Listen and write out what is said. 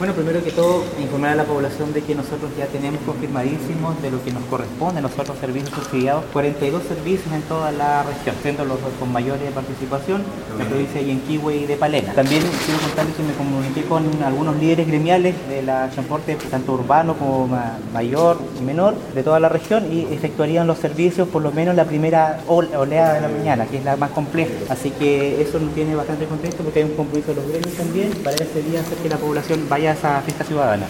Bueno, primero que todo, informar a la población de que nosotros ya tenemos confirmadísimos de lo que nos corresponde, nosotros servicios subsidiados, 42 servicios en toda la región, siendo los con mayor participación, la provincia de Yanquihue y de Palena. También quiero contarles que me comuniqué con algunos líderes gremiales de la transporte, tanto urbano como mayor y menor, de toda la región y efectuarían los servicios por lo menos la primera oleada de la mañana, que es la más compleja. Así que eso nos tiene bastante contento porque hay un compromiso de los gremios también para ese día hacer que la población vaya a esa fiesta ciudadana.